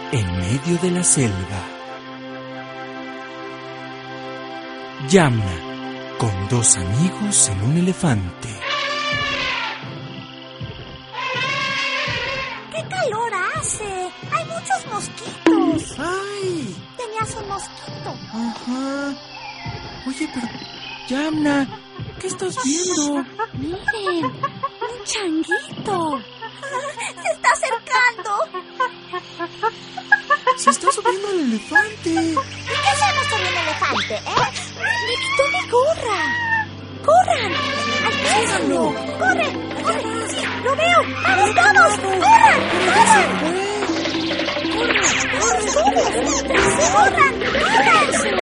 en medio de la selva. Yamna, con dos amigos en un elefante. ¡Qué calor hace! ¡Hay muchos mosquitos! ¡Ay! Tenías un mosquito. Ajá. Oye, pero... Yamna, ¿qué estás viendo? Miren, un changuito. Se está acercando. Se está subiendo al elefante. ¿Y qué hacemos con el elefante, Me quitó mi gorra. ¡Corran! ¡Alcánzalo! ¡Corre! ¡Corre! ¡Sí, lo veo! ¡Vamos, vamos! ¡Corran! ¡Corran! ¡Corran! ¡Corran! ¡Corran! ¡Corran!